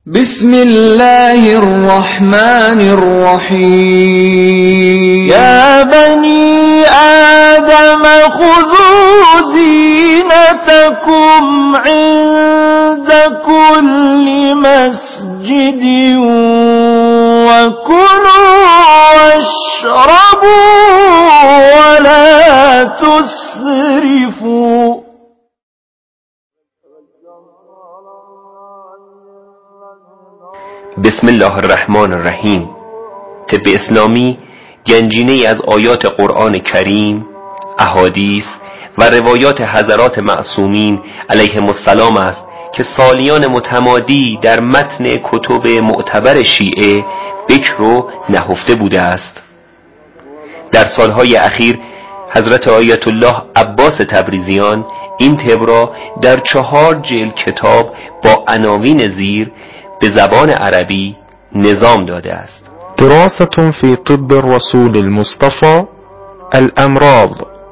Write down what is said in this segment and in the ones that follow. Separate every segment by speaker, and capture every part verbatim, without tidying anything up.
Speaker 1: بسم الله الرحمن الرحيم
Speaker 2: يا بني آدم خذوا زينتكم عند كل مسجد وكلوا واشربوا ولا تسرفوا.
Speaker 3: بسم الله الرحمن الرحیم. طب اسلامی گنجینه‌ای از آیات قرآن کریم، احادیث و روایات حضرات معصومین علیهم السلام است که سالیان متمادی در متن کتب معتبر شیعه بکر و نهفته بوده است. در سالهای اخیر حضرت آیت الله عباس تبریزیان این طب را در چهار جلد کتاب با عناوین زیر به زبان عربی نظام داده است.
Speaker 4: دراسة في طب الرسول المصطفى الأمراض.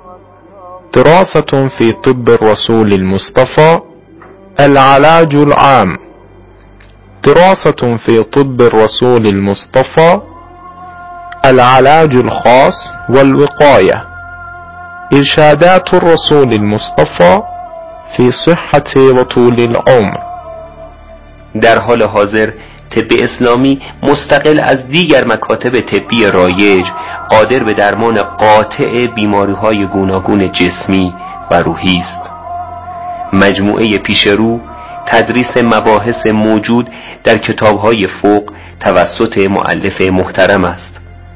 Speaker 4: دراسة في طب الرسول المصطفى العلاج العام. دراسة في طب الرسول المصطفى العلاج الخاص والوقاية. إرشادات الرسول المصطفى في صحة وطول العمر.
Speaker 3: در حال حاضر طب اسلامی مستقل از دیگر مکاتب طبی رایج قادر به درمان قاطع بیماری‌های گوناگون جسمی و روحی است. مجموعه پیشرو تدریس مباحث موجود در کتاب‌های فوق توسط مؤلف محترم است.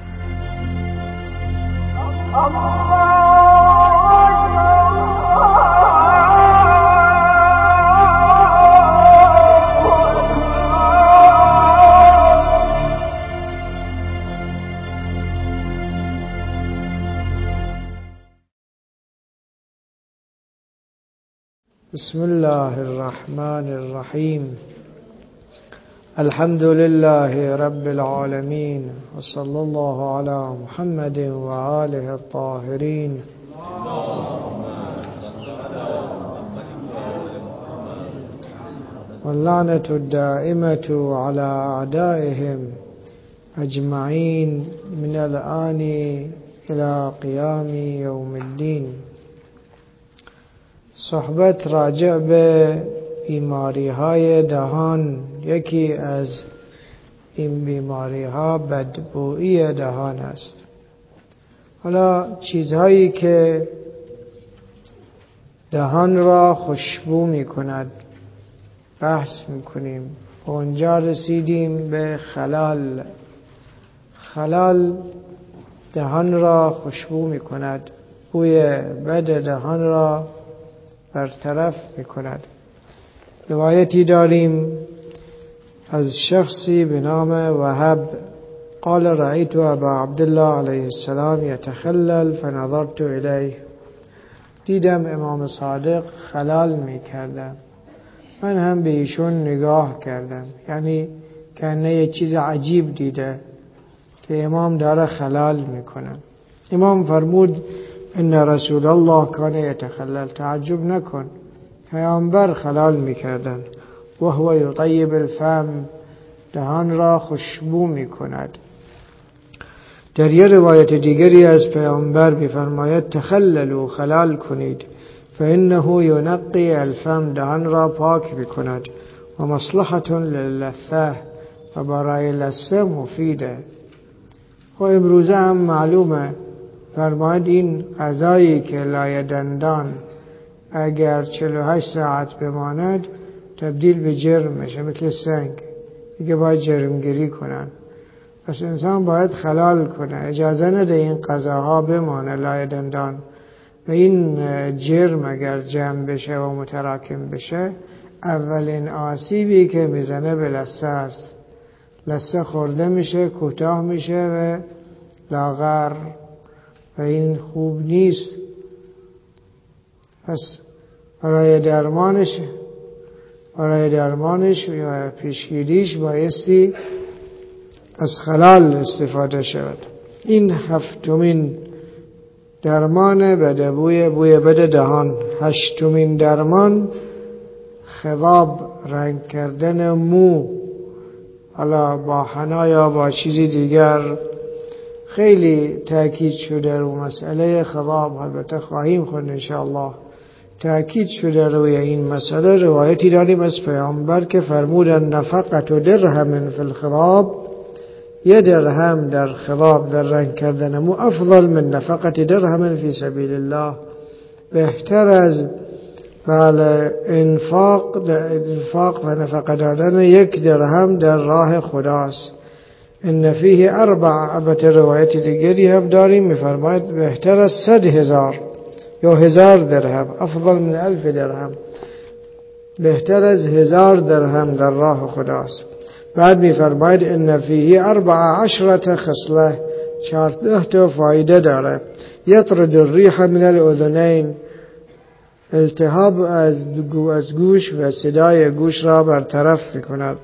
Speaker 2: بسم الله الرحمن الرحيم. الحمد لله رب العالمين وصلى الله على محمد وآله الطاهرين. واللعنة الدائمة على أعدائهم أجمعين من الآن إلى قيام يوم الدين. صحبت راجع به بیماری های دهان. یکی از این بیماری ها بدبویی دهان است. حالا چیزهایی که دهان را خوشبو می کند بحث می کنیم. اونجا رسیدیم به خلال. خلال دهان را خوشبو می کند، بوی بد دهان را برطرف می کند. روایتی داریم از شخصی به نام وهب قال رأيت ابا عبدالله علیه السلام یتخلل فنظرت الیه. دیدم امام صادق خلال می کردم، من هم به ایشون نگاه کردم، یعنی کنه یه چیز عجیب دیده که امام داره خلال می کنه. امام فرمود ان رسول الله کان یتخلل. تعجب نکن، پیامبر خلال میکردن. و هو یطیب الفم، دهان را خوشبو میکند. در یه روایت دیگری از پیامبر میفرماید تخللوا، خلال کنید، فانه ینقی الفم، دهان را پاک میکند، و مصلحة للثه، و برای لثه مفیده. و امروزه هم معلومه، فرماید این غذایی که لای دندان اگر چهل و هشت ساعت بماند تبدیل به جرم میشه، مثل سنگ دیگه باید جرمگیری کنن. پس انسان باید خلال کنه، اجازه نده این غذاها بمانه لای دندان. و این جرم اگر جمع بشه و متراکم بشه اولین آسیبی که میزنه به لثه است. لثه خورده میشه، کوتاه میشه و لاغر، و این خوب نیست. پس برای درمانش برای درمانش یا پیشگیریش بایستی از خلال استفاده شود. این هفتمین درمان بدبوی بوی بد دهان. هشتمین درمان خضاب، رنگ کردن مو حالا با حنا یا با چیزی دیگر خیلی تأکید شده رو مسئله خضاب. البته خواهیم خوند انشاءالله. تأکید شده روی این مسئله. روایتی داریم از پیامبر که فرمودن نفقت و درهم فی الخضاب، یه درهم در خضاب در رنگ کردن مو افضل من نفقت درهم فی سبیل الله، بهتر از بله انفاق انفاق و نفقه دادن یک درهم در راه خداست. ان فیه اربع، البته روایت دیگری هم داریم میفرماید بهتر از صد هزار یا هزار درهم، افضل من الف درهم، بهتر از هزار درهم در راه خداست. بعد میفرماید ان فیه اربع عشرة خصله، چهارده تا فایده داره. یطرد الریح من الاذنین، التهاب از از گوش و صدای گوش را برطرف میکند.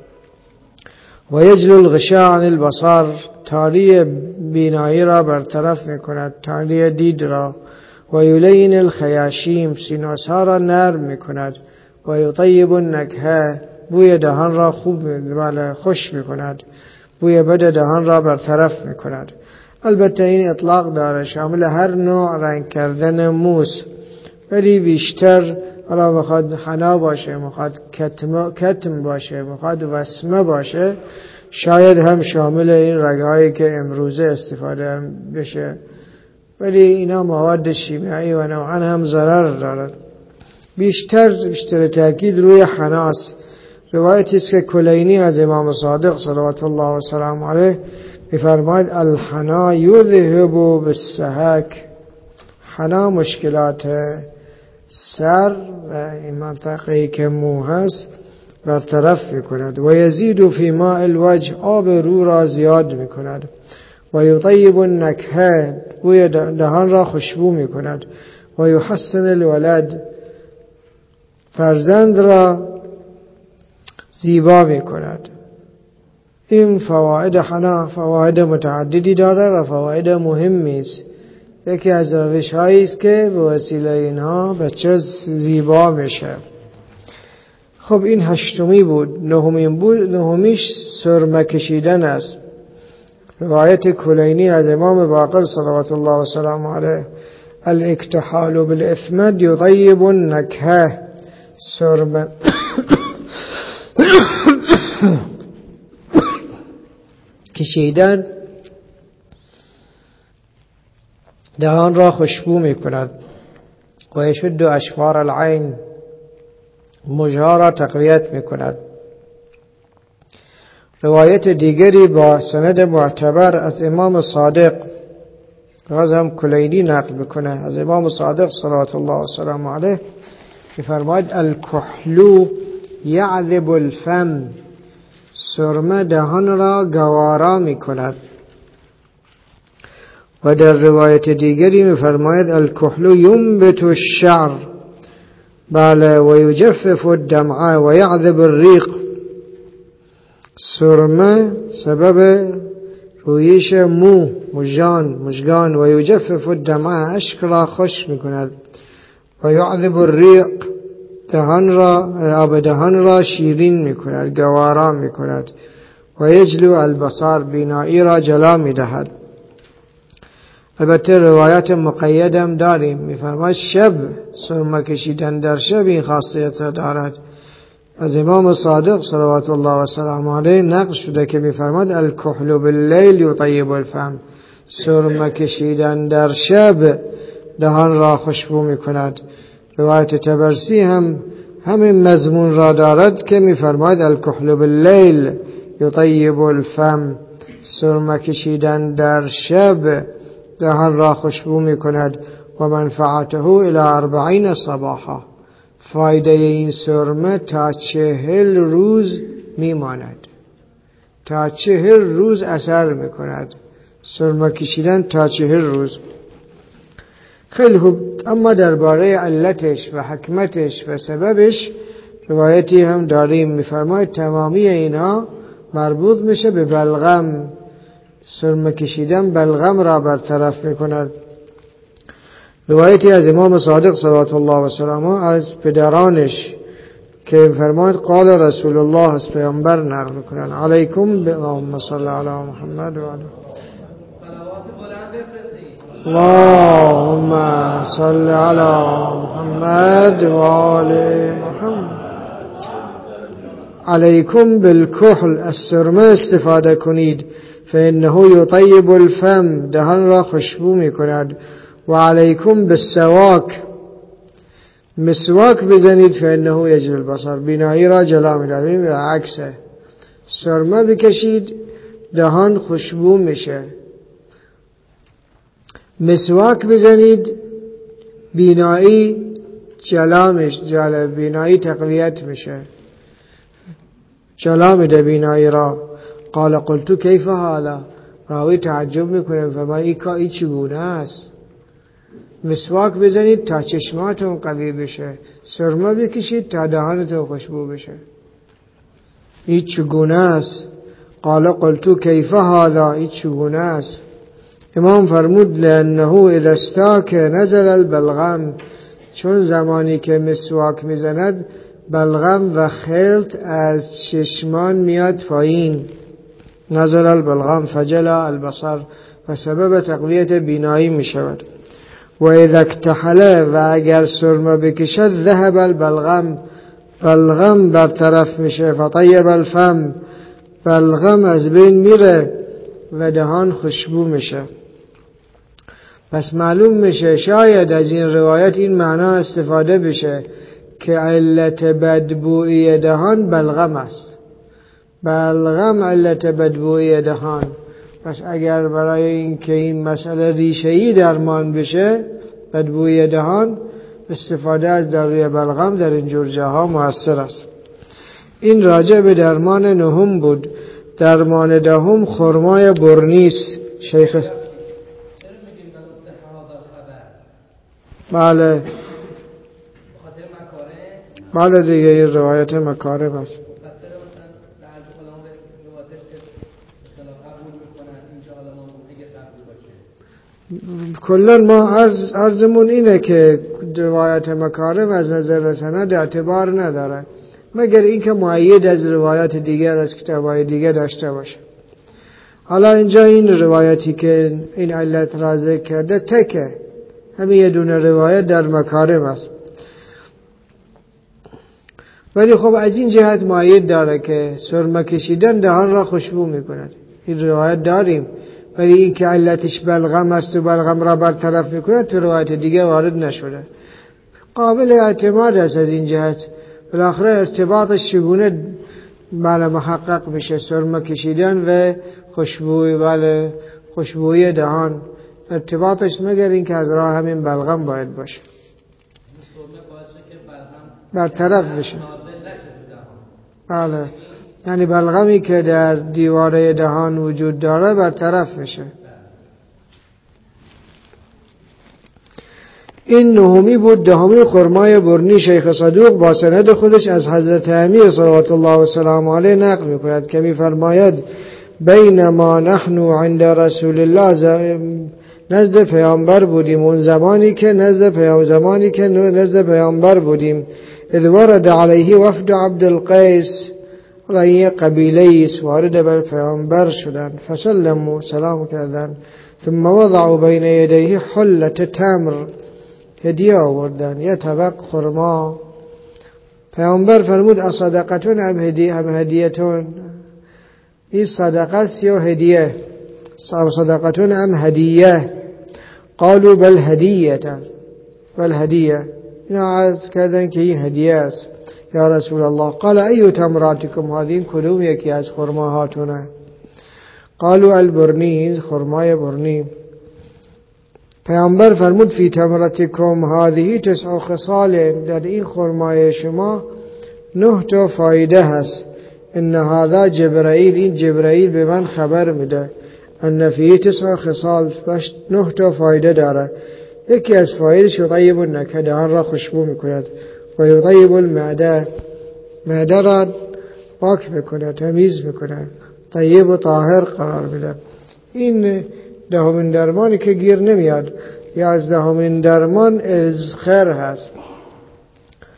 Speaker 2: و یجلو الغشاء عن البصر، تاری بینایی را برطرف میکند، تاری دید را. و یلین الخیاشیم، سینوسها را نرم میکند. و یطیب النکهه، بوی دهان را خوب بله خوش میکند، بوی بد دهان را برطرف میکند. البته این اطلاق داره، شامل هر نوع رنگ کردن موس، ولی بیشتر حالا میخواد حنا باشه، میخواد کتم, کتم باشه، میخواد وسمه باشه، شاید هم شامل این رگهایی که امروزه استفاده بشه، ولی اینا مواد شیمیایی و نوعا هم ضرر دارد. بیشتر بیشتر تاکید روی حناست. روایتی است که کلینی از امام صادق صلوات الله و سلام علیه میفرماید الحنا یذهب بالسحک، حنا مشکلات سر و این منطقه‌ای که مو هست برطرف میکند. و یزید فی ماء الوجه، آب رو را زیاد میکند. و یطیب النکهه، بوی دهان را خوشبو میکند. و یحسن الولد، فرزند را زیبا میکند. این فواید حنا فواید متعددی داره و فواید مهمی است. یکی از روش هایی است که به وسیله اینها بچه زیبا میشه. خب این هشتمی بود. نهمین بود نهمیش سرمه کشیدن است. روایت کلینی از امام باقر صلوات الله و سلام علیه الاکتحال بالاثمد یطیب النکهه، سرمه کشیدن دهان را خوشبو می کند. و یشد اشفار العین، مژها را تقویت می کند. روایت دیگری با سند معتبر از امام صادق، باز هم کلینی نقل بکنه، از امام صادق صلوات الله و سلام علیه می‌فرماید الکحلو یعذب الفم، سرمه دهان را گوارا می کند. و در روایت دیگری می‌فرماید الکحلو ینبت الشعر، بله، و یجفف الدمع و یعذب الریق، سرمه سبب رویش مو مژگان مژگان و یجفف الدمع، اشک را خوش می‌کند. و یعذب الریق، دهان را آب دهان را شیرین می‌کند، گوارا می‌کند. و یجلو البصر، بینایی را جلا می‌دهد. البته روایت مقیدم داریم، می‌فرماید شب سرمه کشیدن در شب این خاصیت دارد. از امام صادق صلوات الله و سلام علیه نقل شده که می‌فرماید الکحل باللیل یطیب الفم، سرمه کشیدن در شب دهان را خوشبو می‌کند. روایت طبرسی هم همین مضمون را دارد که می‌فرماید الکحل باللیل یطیب الفم، سرمه کشیدن در شب دهان را خوشبو می‌کند. و منفعته الی اربعین صباحا، فایده این سرمه تا چهل روز میماند، تا چهل روز اثر میکند. سرمه کشیدن تا چهل روز. خیلی خوب. اما درباره علتش و حکمتش و سببش روایتی هم داریم، میفرماید تمامی اینا مربوط میشه به بلغم. سرمه کشیدن بلغم را برطرف میکند. روایتی از امام صادق صلوات الله و سلامه از پدرانش که فرماید قال رسول الله از پیامبر نقل میکنن علیکم به اللهم صل علی محمد و علی اللهم صل علی محمد و آل محمد. علیکم بالکحل، از سرمه استفاده کنید، فانه یطیب الفم، دهان را خوشبو میکند. و علیکم بالسواک، مسواک بزنید، فانه یجل البصر، بینایی را جلا میدهد. ببین عکسه، سرمه بکشید دهان خوشبو میشه، مسواک بزنید بینایی جلا میشه، جلا بینایی تقویت میشه، جلا میده بینایی را. قال قلت کیف هذا، راوی تعجب میکنه، فرمای این کا این چگونه است؟ مسواک بزنید تا چشماتون قوی بشه، سرمه بکشید تا دهانتون خوشبو بشه، این چگونه است؟ قال قلت کیف هذا، این چگونه است؟ امام فرمود لانه اذا استاک نزل البلغم، چون زمانی که مسواک میزند بلغم و خلط از چشمان میاد پایین. نزل البلغم فجلا البصر، و سبب تقویت بینایی میشود. و اذا اکتحل، و اگر سرمه بکشد ذهب البلغم، بلغم برطرف میشه. فطیب الفم، بلغم از بین میره و دهان خوشبو میشه. پس معلوم میشه شاید از این روایت این معنا استفاده بشه که علت بدبوئی دهان بلغم است، بلغم علت بدبوئی دهان. پس اگر برای این که این مسئله ریشه‌ای درمان بشه، بدبوئی دهان، استفاده از داروی بلغم در این جور جاها مؤثر است. این راجع به درمان نهم بود. درمان دهم خرمای برنیس. شیخ بله بله دیگه این روایت مکارم است. کلا ما عرض عرضمون اینه که روایت مکارم از نظر سند اعتبار نداره مگر اینکه مؤید از روایات دیگر از کتابای دیگر داشته باشه. حالا اینجا این روایتی که این علت را ذکر کرده تکه، همین یه دونه روایت در مکارم است، ولی خب از این جهت مؤید داره که سرمه کشیدن دهان را خوشبو میکند. این روایت داریم، ولی این که علتش بلغم است و بلغم را برطرف میکند تو روایت دیگه وارد نشده. قابل اعتماد است از این جهت. بالاخره ارتباطش چگونه بله محقق میشه؟ سرمه کشیدن و خوشبوی بله خوشبوی دهان، ارتباطش مگر این که از راه همین بلغم باید باشه، برطرف بشه. بله یعنی بلغمی که در دیواره دهان وجود داره برطرف میشه. این نهمی بود. دهمی خرمای برنی. شیخ صدوق با سند خودش از حضرت امیر صلوات الله و سلام علیه نقل میکند که میفرماید بینما نحن عند رسول الله، نزد پیامبر بودیم، اون زمانی که نزد پیام زمانی که نزد پیامبر بودیم، اذ ورد علیه وفد عبد القیس، رای قبیله است وارد بر پیامبر شدند، فسلموا سلام کردند، ثم وضعوا بین یدیه حلت تمر، هدیه آوردن یه طبق خرما. پیامبر فرمود اصدقتون ام هدیه ام هدیتون، این صدقه است یا هدیه؟ صدقتون ام هدیه؟ قالوا بل هدیه، بل هدیه. اینا عرض کردن که این هدیه است یا رسول الله. قال ای تمراتکم هذین، کدوم یکی از خرماهاتونه؟ قالوا البرنی، خرمای برنی. پیامبر فرمود فی تمرتکم هذه تسع خصال، در این خرمای شما نه تا فایده هست. ان هذا جبرائیل، این جبرائیل به من خبر میده ان فیه تسع خصال، باش نه تا فایده داره. یکی از فایدهش یطیب النکه، دهان را خوشبو میکند، و یطیب المعده، معده را پاک میکنه، تمیز میکنه، طیب و طاهر قرار میده. این دهمین درمانی که گیر نمیاد. یا از دهمین درمان ازخر هست.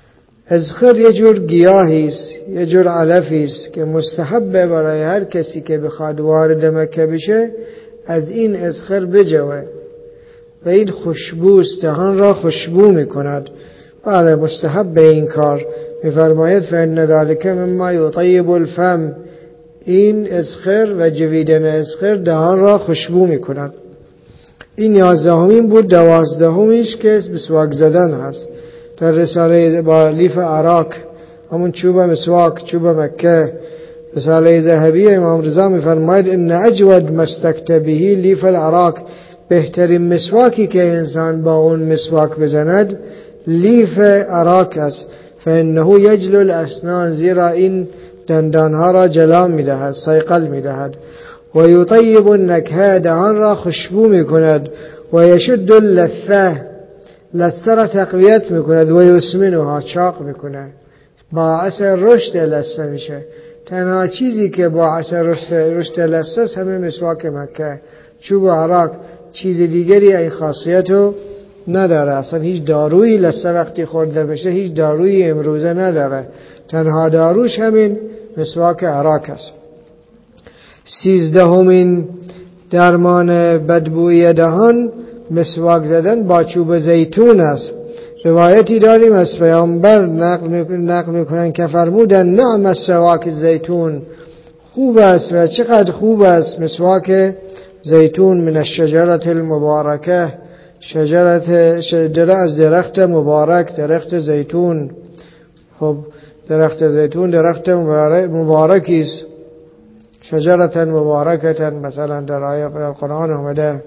Speaker 2: اذخر یه جور گیاهی است، یه جور علفی است که مستحبه برای هر کسی که بخواد وارد مکه بشه از این اذخر بجوه و این خوشبوست، دهان را خوشبو میکند. بله مستحب این کار. میفرماید فإن ذلك مما یطیب الفم، این اذخر و جویدن اذخر دهان را خوشبو میکند. این یازدهمین بود. دوازدهمیش که مسواک زدن هست. در رساله با لیف عراق، همون چوب مسواک، چوب مکه، رساله ذهبی امام رضا میفرماید ان اجود ما استکت به لیف العراق، بهترین مسواکی که انسان با اون مسواک بزند لیف عراق است. فانه یجل الاسنان، زیرا این دندانها را جلا میدهد، صیقل میدهد. و یطیب النکهه، دهان را خوشبو میکند. و یشد اللثه، لثه را تقویت میکند. و یسمنها، چاق میکند، باعث رشد لثه میشه. تنها چیزی که باعث رشد لثه است همه مسواک مکه. چوب عراق چیز دیگری این خاصیتو نداره. اصلا هیچ دارویی لثه وقتی خورده بشه هیچ دارویی امروزه نداره. تنها داروش همین مسواک عراق است. سیزدهمین درمان بدبوی دهان مسواک زدن با چوب زیتون است. روایتی داریم از پیامبر نقل میکنن که فرمودن نعم السواک زیتون، خوب است و چقدر خوب است مسواک زیتون. من الشجرة المبارکه، شجرت شجره از درخت مبارک، درخت زیتون. خب درخت زیتون درخت مبارکی است. شجرة مبارکة مثلا در آیه القرآن آمده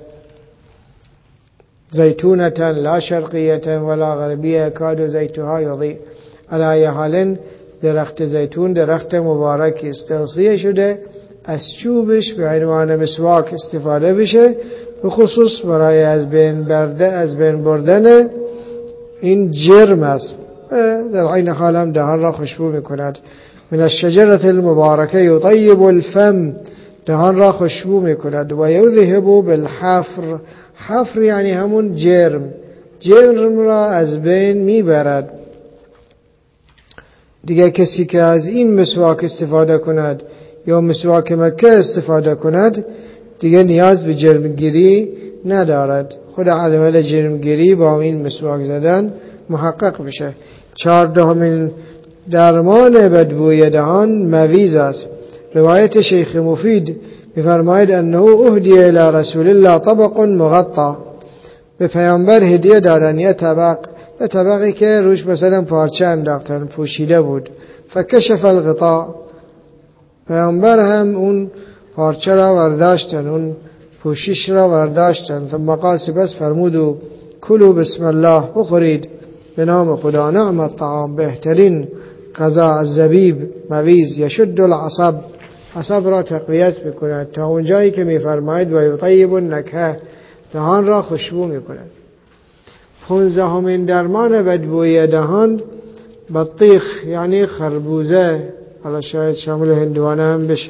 Speaker 2: زیتونة لا شرقیة ولا غربیة کاد زیتها یضیء. علی حال درخت زیتون درخت مبارکی است. توصیه شده از چوبش به عنوان مسواک استفاده بشه، به خصوص برای از بین برده از بین بردن این جرم است. در عین حال هم دهان را خوشبو میکند. من الشجرة المبارکه یطیب الفم، دهان را خوشبو میکند. و یذهب بالحفر، حفر یعنی همون جرم، جرم را از بین میبرد. دیگه کسی که از این مسواک استفاده کند یا مسواک مکه استفاده کند دیگه نیاز به جرمگیری ندارد. خود عمل جرمگیری با این مسواک زدن محقق بشه. چهاردهمین درمان بدبوی دهان مویز است. روایت شیخ مفید می‌فرماید انه اهدی الی رسول الله طبق مغطى، به پیامبر هدیه دادن یه طبق، یه طبقی که روش مثلا پارچه انداختن پوشیده بود. فکشف الغطاء، پیامبر هم اون پارچه را ورداشتن، اون پوشش را ورداشتن. ثم قال سپس فرمود کلوا بسم الله، بخورید به نام خدا. نعم الطعام، بهترین غذا الزبیب مویز. یشد العصب، عصب را تقویت میکند تا اونجایی که میفرماید و یطیب النکهه، دهان را خوشبو میکند. پانزدهمین درمان بدبوی دهان بطیخ یعنی خربوزه، حالا شاید شامل هندوانه هم بشه.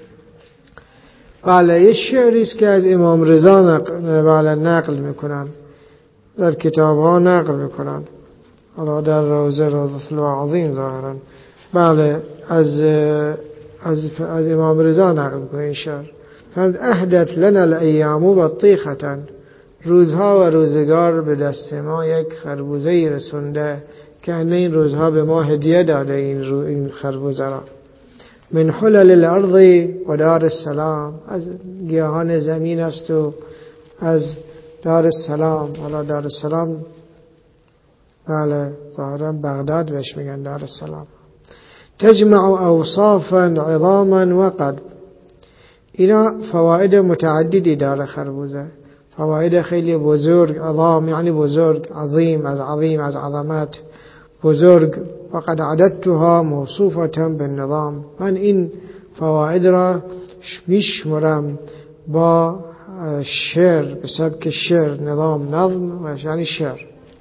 Speaker 2: بله یه شعری است که از امام رضا نقل, بله نقل میکنن، در کتاب ها نقل میکنن، حالا در روزه روزه العظیم ظاهرا. بله از از از امام رضا نقل میکنن این شعر. فرمود اهدت لنا الایام بطیخة، روزها و روزگار به دست ما یک خربوزه رسونده که این روزها به ما هدیه داده این این خربوزه را. من حلل الارض و دار السلام، از گیاهان زمین است و از دار السلام. حالا دار السلام بله ظاهرا بغداد بهش میگن دار السلام. تجمع اوصافا عظاما وقد، اینا فواید متعددی داره خربوزه، فواید خیلی بزرگ. عظام یعنی بزرگ، عظیم از عظیم از عظمت، بزرگ. وقد عددتها موصوفة بالنظام، من این فواید را میشمرم با شعر، به سبک شعر، نظام نظم و یعنی شعر.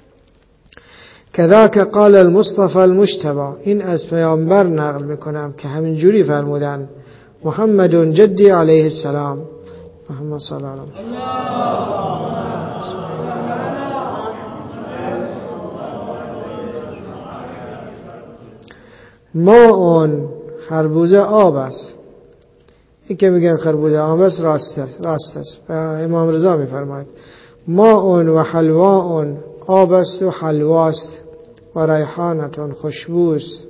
Speaker 2: كذاك قال المصطفى المجتبى، این از پیامبر نقل میکنم که همینجوری فرمودن. محمد جدی علیه السلام، محمد صلی الله علیه و ما اون خربوزه آب است. این که میگن خربوزه آب است راست است راست است. امام رضا میفرماید ما اون و حلوا اون آب است و حلواست و ریحانتون خوشبوست.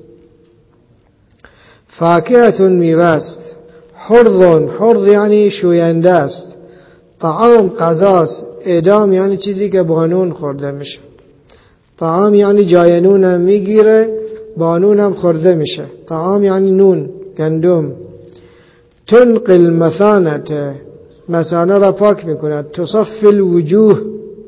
Speaker 2: فاکهتون میوست. حرض حرض یعنی شوینده است. طعام غذاست. ادام یعنی چیزی که بانون خورده میشه. طعام یعنی جای نون هم میگیره، بانون هم خورده میشه. طعام یعنی نون، گندم. تنقل المثانه مثانه را پاک میکند. تصفی الوجوه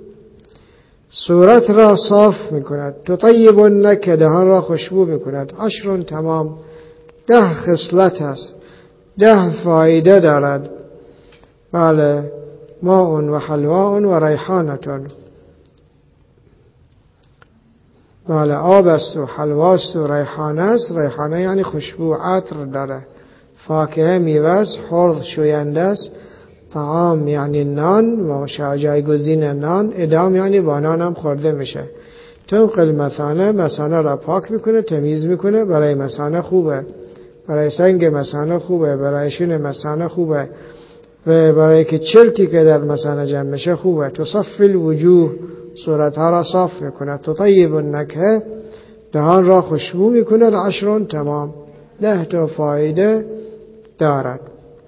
Speaker 2: صورت را صاف میکند. تطیب النک دهان را خوشبو میکند. عشر تمام ده خصلت است، ده فایده دارد. بله ماء و حلواء و ریحانتون. بله آب است و حلواست و ریحانه است. ریحانه یعنی خوشبو، عطر داره. فاکهه میوه است. حرض شوینده است. طعام یعنی نان و جایگزین نان. ادام یعنی با نان هم خورده میشه. تنقل مثانه مثانه را پاک میکنه، تمیز میکنه. برای مثانه خوبه، برای سنگ مثانه خوبه، برای شین مثانه خوبه و برای که چرکی که در مثانه جمع میشه خوبه. تصفی الوجوه صورتها را صاف میکنه. تطیب النکه دهان را خوشبو میکنه. عشر تمام ده تا فایده دارد.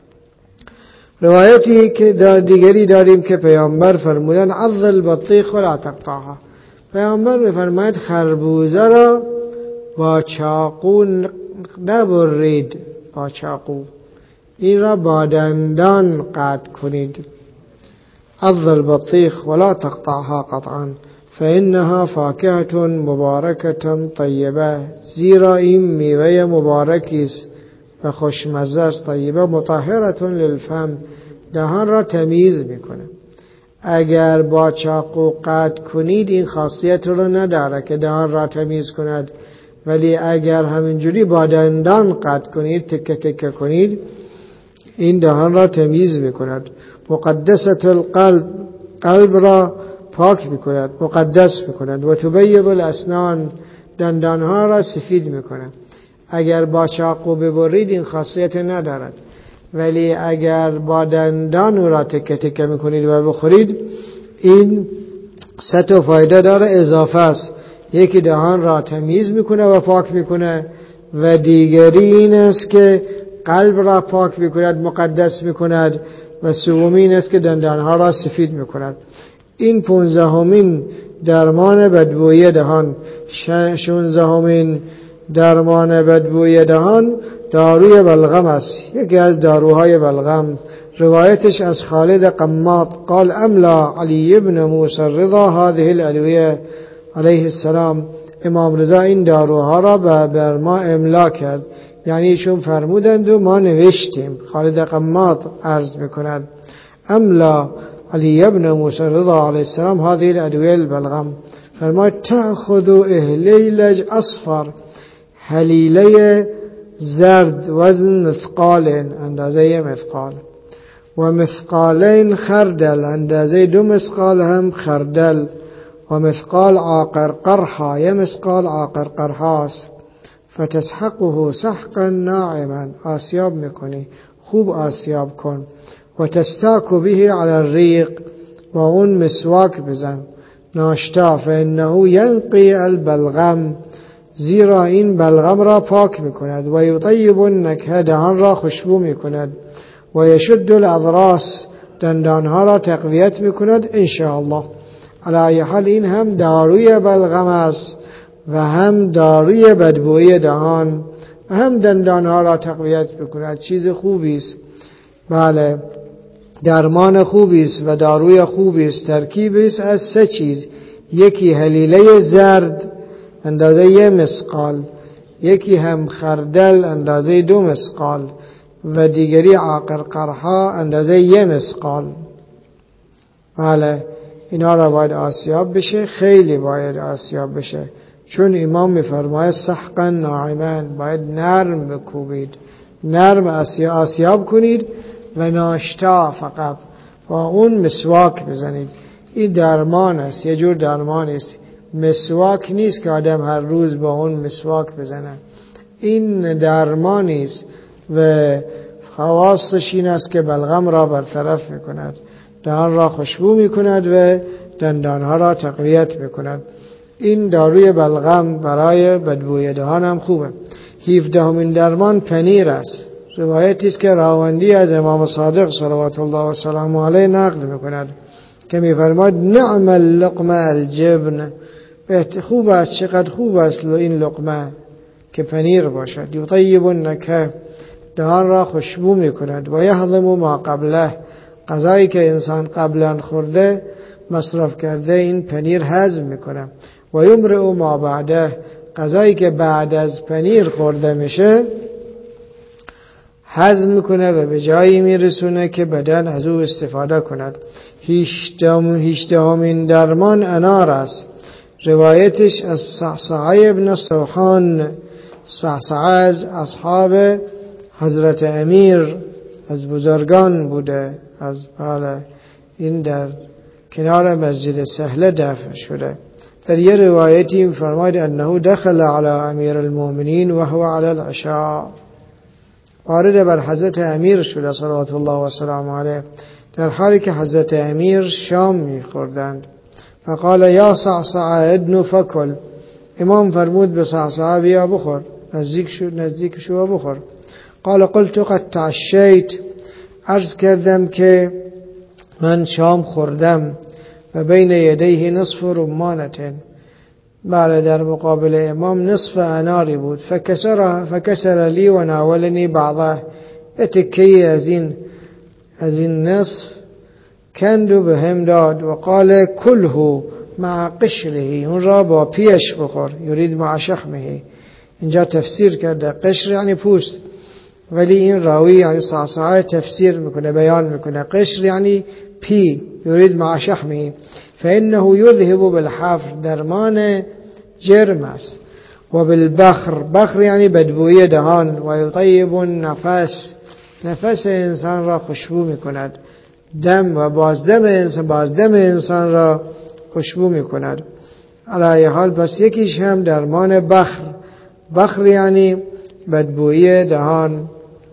Speaker 2: روایتی که در دیگری داریم که پیامبر فرمودن عض البطیخ ولا تقطعها. پیامبر میفرماید خربوزه را با چاقو نبرید، با چاقو این را با دندان قطع کنید. عض البطیخ ولا تقطعها قطعا فإنها فاکهة مبارکة طیبه. زیرا این میوه مبارکی است و خوشمزه است. طیبه مطهرة للفم دهان را تمیز میکنه. اگر با چاقو قطع کنید این خاصیت رو نداره که دهان را تمیز کند، ولی اگر همینجوری با دندان قطع کنید، تکه تکه کنید، این دهان را تمیز میکند. مقدسة القلب قلب را پاک میکند، مقدس میکند. و تبیض الاسنان دندانها را سفید میکند. اگر با چاقو ببرید این خاصیت ندارد، ولی اگر با دندان را تکه تکه میکنید و بخورید این سه تا فایده داره اضافه است. یکی دهان را تمیز میکنه و پاک میکنه و دیگری این است که قلب را پاک میکند، مقدس میکند و سومین است که دندانها را سفید میکند. این پونزدهمین درمان بدبوی دهان. شانزدهمین درمان بدبوی دهان داروی بلغم است. یکی از داروهای بلغم. روایتش از خالد قماط قال املا علی ابن موسی الرضا هذه الادویه علیه السلام. امام رضا این داروها را بر ما املا کرد، یعنی چون فرمودند و ما نوشتیم. خالد قماط عرض میکند املا علی ابن موسی الرضا علیه السلام هذه الادویه البلغم. فرماید تأخذ اهلیلج اصفر حلیله زرد وزن مثقال اندازه مثقال و مثقالین خردل اندازه دو مثقال هم خردل و مثقال عاقر قرحا یه مثقال عاقر قرحاست. فتسحقه سحقا ناعما آسیاب میکنی، خوب آسیاب کن. و تستاک به علی الریق و اون مسواک بزن ناشتا. فانه ینقی البلغم زیرا این بلغم را پاک میکند. و یطیب النکه دهان را خوشبو میکند. و یشد الاضراس دندانها را تقویت میکند انشاءالله. علی حال این هم داروی بلغم است و هم داروی بدبوی دهان و هم دندانها را تقویت میکند. چیز خوبی است. بله درمان خوبی است و داروی خوبی است. ترکیبی است از سه چیز. یکی حلیله زرد اندازه یه مسقال، یکی هم خردل اندازه دو مسقال و دیگری عاقر قرحا اندازه یه مسقال. بله اینا را باید آسیاب بشه، خیلی باید آسیاب بشه، چون امام میفرماید سحقا ناعما باید نرم بکوبید، نرم آسیاب کنید و ناشتا فقط با اون مسواک بزنید. این درمان است، یه جور درمان است. مسواک نیست که آدم هر روز با اون مسواک بزنه. این درمانی است و خواستش این است که بلغم را برطرف میکند، دهان را خوشبو میکند و دندانها را تقویت میکند. این داروی بلغم برای بدبوی دهان هم خوبه. هفدهمین درمان پنیر است. روایتی است که راوندی از امام صادق صلوات الله و سلامه علیه نقل میکند که میفرماید نعم اللقمه الجبن، خوب است، چقدر خوب است این لقمه که پنیر باشد. یطیب النکه، دهان را خوشبو میکند. و یهضم ما قبله، غذایی که انسان قبلا خورده مصرف کرده این پنیر هضم میکنه. و یمرئ ما بعده، غذایی که بعد از پنیر خورده میشه هضم میکنه و به جایی میرسونه که بدن از او استفاده کند. هیچدهمین درمان انار است. روایتش از صعصعه ابن سوحان، صعصعه از اصحاب حضرت امیر از بزرگان بوده، از بله این در کنار مسجد سهله دفن شده. در یه روایتی فرماید انه دخل على امیر المؤمنین و هو على العشاء، وارد بر حضرت امیر شده صلوات الله و سلام علیه در حالی که حضرت امیر شام می‌خوردند. فقال یا صعصعه ادن فکل، امام فرمود به صعصعه بیا بخور، نزدیک شو نزدیک شو بخور. قال قلت قد تعشیت، عرض کردم که من شام خوردم. و بین یدیه نصف رمانه، بله در مقابل امام نصف اناری بود. فکسر فکسر لی و ناولنی بعضه، اتکی از این از این نصف کند و به هم داد و قال کله مع قشره، اون را با پیش بخور. یرید مع شحمه، اینجا تفسیر کرده قشر یعنی پوست، ولی این راوی یعنی صعصعه تفسیر میکنه، بیان میکنه قشر یعنی پی، یرید مع شحمه فانه یذهب بالحفر، درمان جرم است. و بالبخر، بخر یعنی بدبوی دهان. و یطیب النفس، نفس انسان را خوشبو میکند. دم و بازدم انسان بازدم انسان را خوشبو میکند. علی حال پس یکیش هم درمان بخر، بخر یعنی بدبوی دهان.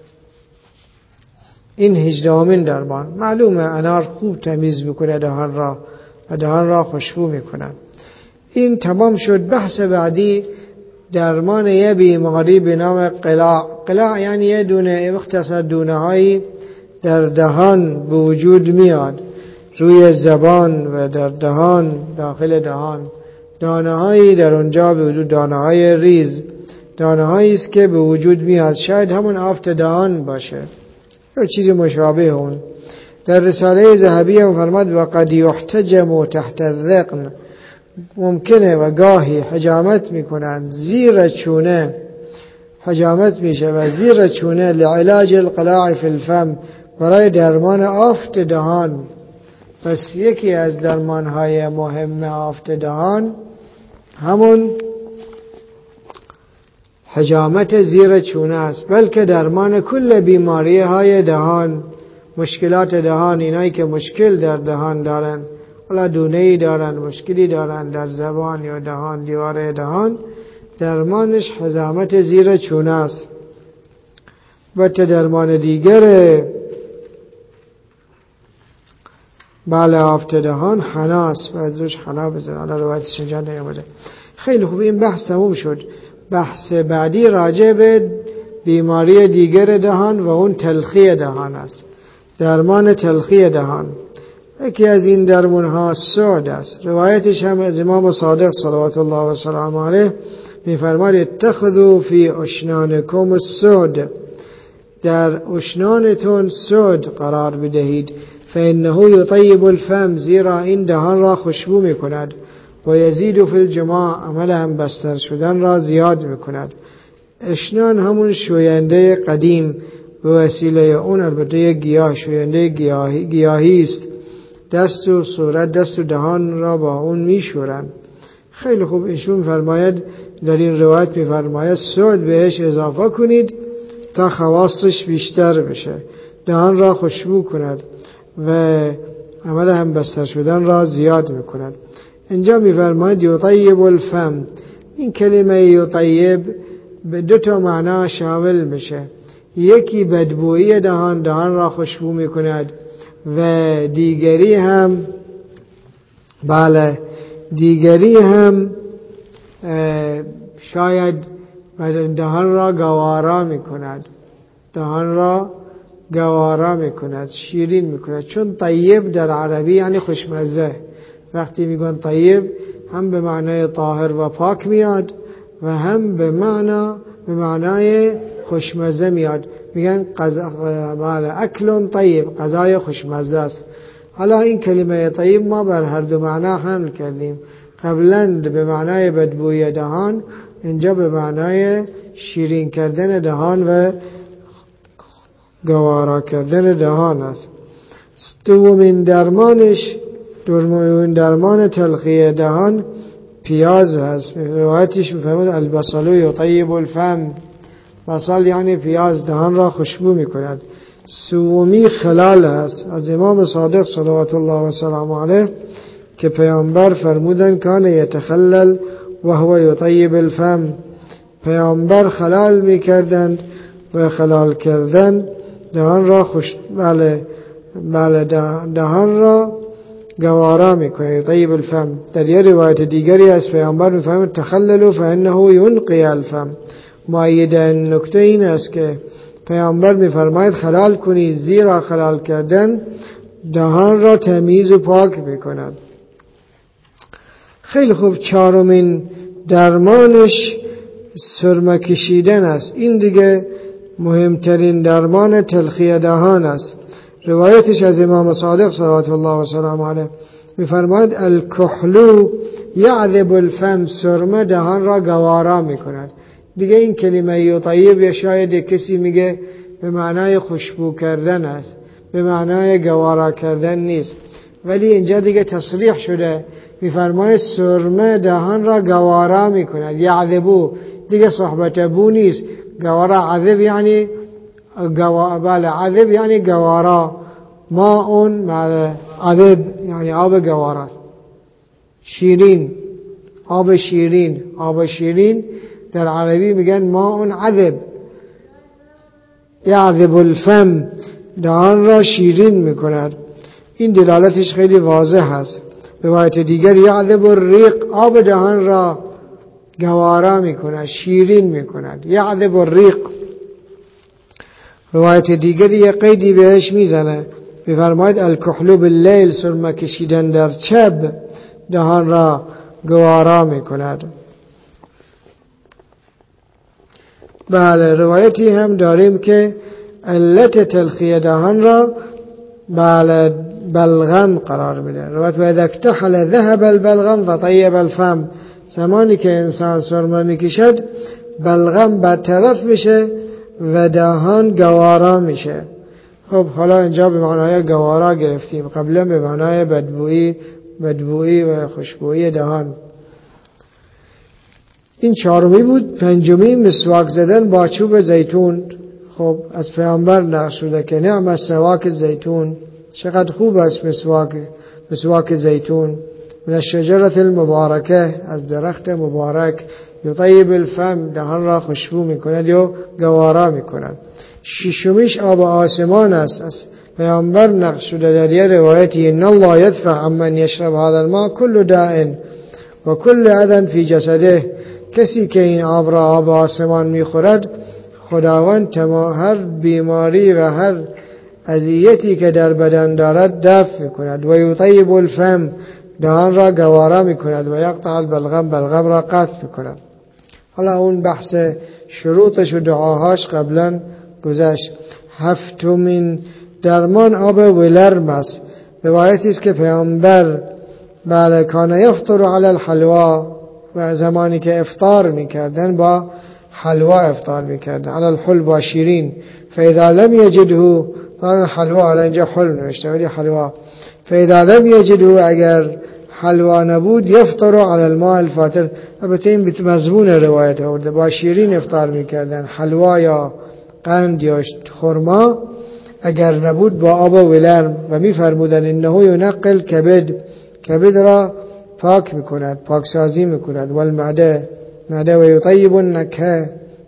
Speaker 2: این هجدهمین درمان. معلومه انار خوب تمیز میکنه دهان را و دهان را خوشبو میکنه. این تمام شد. بحث بعدی درمان یه بیماری به نام قلاع. قلاع یعنی یه دونه مختصر دونه هایی در دهان به وجود میاد، روی زبان و در دهان، داخل دهان دانه هایی در اونجا به وجود، دانه های ریز، دانه هایی است که به وجود میاد. شاید همون آفت دهان باشه یا چیز مشابه اون. در رساله ذهبی هم فرماد و قد یحتجم تحت الذقن، ممکنه و گاهی حجامت میکنند زیر چونه، حجامت میشه و زیر چونه لعلاج القلاع فی الفم، برای درمان آفت دهان. پس یکی از درمانهای مهم آفت دهان همون حجامت زیر چونه است، بلکه درمان کل بیماری های دهان، مشکلات دهان، اینایی که مشکل در دهان دارن، حالا دونه‌ای دارن، مشکلی دارن در زبان یا دهان، دیواره دهان، درمانش حجامت زیر چونه است. و درمان دیگر بله آفت دهان حناست، باید روش حنا بزن، حالا روایتش اینجا نیامده. خیلی خوب، این بحث تموم شد. بحث بعدی راجع به بیماری دیگر دهان و اون تلخی دهان است، درمان تلخی دهان. یکی از این درمان ها سعد است. روایتش هم از امام صادق صلوات الله و سلام علیه میفرماید اتخذوا فی اشنانکم السعد، در اشنانتون سعد قرار بدهید، فانه یطیب الفم، زیرا این دهان را خوشبو میکند. و یزید فی الجماع، عمل هم بستر شدن را زیاد میکند. اشنان همون شوینده قدیم، به وسیله اون البته یک گیاه، شوینده گیاهی گیاهی است، دست و صورت دست و دهان را با اون میشورند. خیلی خوب، ایشون فرماید در این روایت میفرماید سعد بهش اضافه کنید تا خواصش بیشتر بشه، دهان را خوشبو کند و عمل هم بستر شدن را زیاد میکند. اینجا میفرماید یطیب الفم. این کلمه یطیب به دو تا معنا شامل میشه. یکی بدبویی دهان، دهان را خوشبو میکند، و دیگری هم بله دیگری هم شاید دهان را گوارا میکند، دهان را گوارا میکند، شیرین میکند. چون طیب در عربی یعنی خوشمزه. وقتی میگن طیب هم به معنای طاهر و پاک میاد و هم به معنا به معنای خوشمزه میاد. میگن بله اکل طیب، غذای خوشمزه است. حالا این کلمه طیب ما بر هر دو معنا حمل کردیم. قبلا به معنای بدبوی دهان، اینجا به معنای شیرین کردن دهان و گوارا کردن دهان است. دومین درمانش، دومین درمان تلخی دهان پیاز هست. روایتش می‌فرماید البصل یطیب الفم. بصل یعنی پیاز، دهان را خوشبو می‌کند. سومی خلال هست از امام صادق صلوات الله و سلام علیه که پیامبر فرمودن کان یتخلل و هو یطیب الفم. پیامبر خلال می‌کردند و خلال کردن دهان را خوش بله بله دهان را گوارا میکنه، طیب الفم. در یه روایت دیگری از پیامبر میفرماید تخللوا فانه ینقی الفم. مؤید این نکته این است که پیامبر میفرماید خلال کنید، زیرا خلال کردن دهان را تمیز و پاک میکند. خیلی خوب. چهارمین درمانش سرمه کشیدن است. این دیگه مهمترین درمان تلخی دهان است. روایتش از امام صادق صلوات الله و سلام علیه میفرماید الکحلو یعذب الفم. سرمه دهان را گوارا میکند. دیگه این کلمه یطیب یا شاید کسی میگه به معنای خوشبو کردن است، به معنای گوارا کردن نیست، ولی اینجا دیگه تصریح شده میفرماید سرمه دهان را گوارا میکند. یعذبو دیگه صحبت بو نیست. گوارا عذب یعنی گوا... بله عذب یعنی گوارا. ما اون عذب یعنی آب گوارا. شیرین، آب شیرین. آب شیرین در عربی میگن ما اون عذب. یعذب الفم، دهان را شیرین میکند. این دلالتش خیلی واضح است. روایت دیگر یعذب الریق، آب دهان را گوارا میکند، شیرین میکند. یعذب الریق. روایت دیگری یه قیدی بهش میزنه، میفرماید الکحلو باللیل، سرمه کشیدن در شب دهان را گوارا میکند. بله روایتی هم داریم که علت تلخی دهان را بله بلغم قرار میده. روایت و اذا اکتحل ذهب البلغم و طیب الفم. زمانی که انسان سرمه میکشد بلغم برطرف میشه و دهان گوارا میشه. خب حالا اینجا به معنای گوارا گرفتیم، قبلا به معنای بدبویی بدبویی و خوشبویی دهان. این چهارمی بود. پنجمی مسواک زدن با چوب زیتون. خب از پیامبر نقل شده که نعم السواک زیتون، چقدر خوب است مسواک مسواک زیتون. من الشجرة المبارکه، از درخت مبارک. یطیب الفم، دهان را خوشبو میکند یا گوارا میکند. ششمیش آب آسمان است. از پیامبر نقل شده در یه روایتی ان الله یدفع عمن یشرب هذا الماء كل داء و كل اذى فی جسده. کسی که این آب را آب آسمان میخورد خداوند تمام هر بیماری و هر اذیتی که در بدن دارد دفع میکند. و یطیب الفم، دهان را گوارا میکند. و یقطع البلغم، بلغم را قطع میکند. حالا اون بحث شروطش و دعاهاش قبلا گذشت. هفتمین درمان آب ولرم است. روایتی است که پیامبر بله کان یفطر علی الحلوا، و زمانی که افطار میکردن با حلوا افطار میکردن، علی الحلوا شیرین. فاذا لم یجده، طبعا حلوا علی اینجا حلو نوشته ولی حلوا. فاذا لم یجده، اگر حلوا نبود، یفطر علی الماء الفاتر. البته این به مضمون روایت آورده با شیرین افطار میکردن، حلوا یا قند یا خرما اگر نبود با آب ولرم. و میفرمودن انه ینقل کبد، کبد را پاک میکند، پاکسازی میکند. والمعده، معده. و یطیب النکه،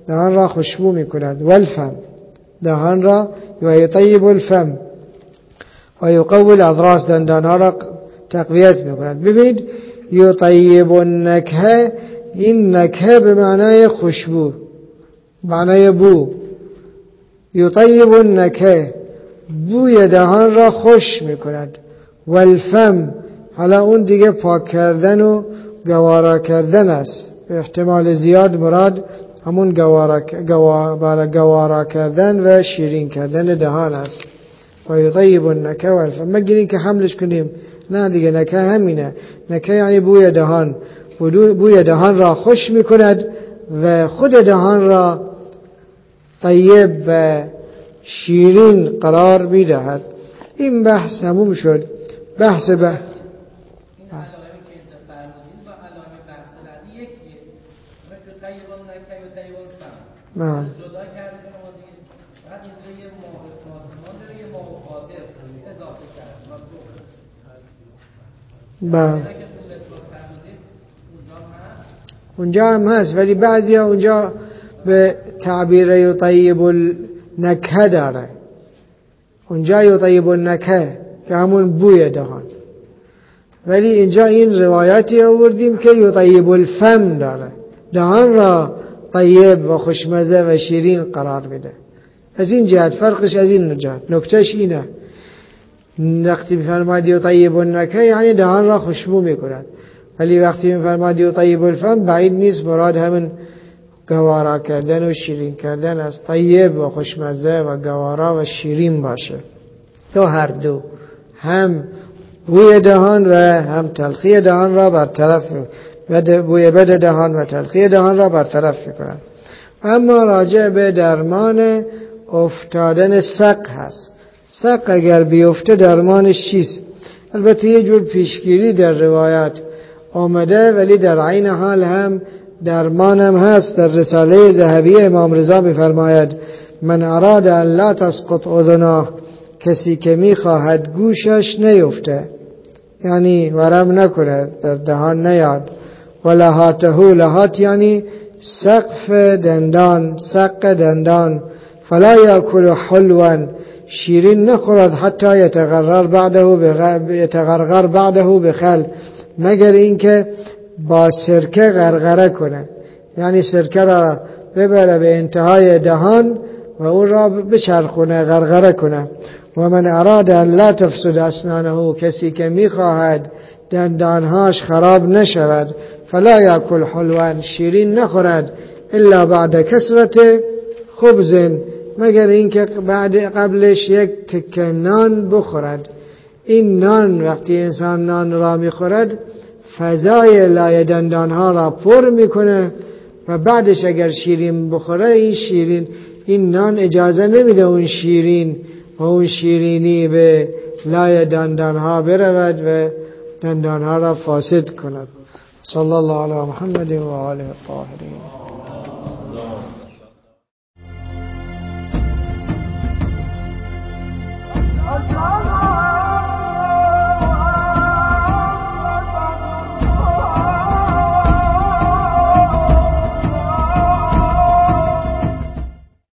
Speaker 2: دهان را خوشبو می کند. والفم دهان را و یطیب الفم و یقوی الاضراس دندان ها را تقویت می کند. ببینید یطیب النکهه، این نکهه به معنای خوشبو، معنای بو. یطیب النکهه بوی دهان را خوش می کند. والفم حالا اون دیگه پاک کردن و گوارا کردن است. به احتمال زیاد مراد همون گوارا, گوارا, گوارا کردن و شیرین کردن دهان است. و یطیب النکه والفم، مگرین که حملش کنیم نه دیگه، نکه همینه. نکه یعنی بوی دهان، بوی دهان را خوش می کند و خود دهان را طیب و شیرین قرار می دهد. این بحث تموم شد. بحث به بله بله اونجا هم هست، ولی بعضی ها اونجا به تعبیر یطیب النکه داره. اونجا یطیب النکه که همون بوی دهان، ولی اینجا این روایتی آوردیم که یطیب الفم داره، دهان را طیب و خوشمزه و شیرین قرار میده. از این جهت فرقش از این جهت. نکتهش اینه، وقتی میفرماید یطیب النکه یعنی دهان را خوشبو میکند، ولی وقتی میفرماید یطیب الفم بعید نیست مراد همین گوارا کردن و شیرین کردن است. طیب و خوشمزه و گوارا و شیرین باشه، تو هر دو، هم بوی دهان و هم تلخی دهان را برطرف، بوی بد دهان و تلخی دهان را برطرف میکنند. اما راجع به درمان افتادن سق هست. سق اگر بیفته درمانش چیست؟ البته یه جور پیشگیری در روایات آمده، ولی در عین حال هم درمان هم هست. در رساله ذهبی امام رضا می‌فرماید من اراد ان لا تسقط اذناه، کسی که می‌خواهد گوشش نیفته، یعنی ورم نکنه، در دهان نیاد. ولهاته، لهات یعنی سقف دندان، سق دندان. فلا یاکل حلوا، شیرین نخورد، حتی یتغرر بعده بغ... یتغرغر بعده بخل، مگر اینکه با سرکه غرغره کنه، یعنی سرکه را ببره به انتهای دهان و اون را بچرخونه، غرغره کنه. و من اراد ان لا تفسد اسنانه، کسی که میخواهد دندانهاش خراب نشود، فلا یاکل حلوا، شیرین نخورد، الا بعد کسرت خبز، مگر اینکه بعد قبلش یک تکه نان بخورد. این نان وقتی انسان نان را میخورد فضای لای دندانها را پر میکنه و بعدش اگر شیرین بخوره، این شیرین، این نان اجازه نمیده اون شیرین و اون شیرینی به لای دندانها برود و دندانها را فاسد کند. صلی الله علی محمد و آله الطاهرین.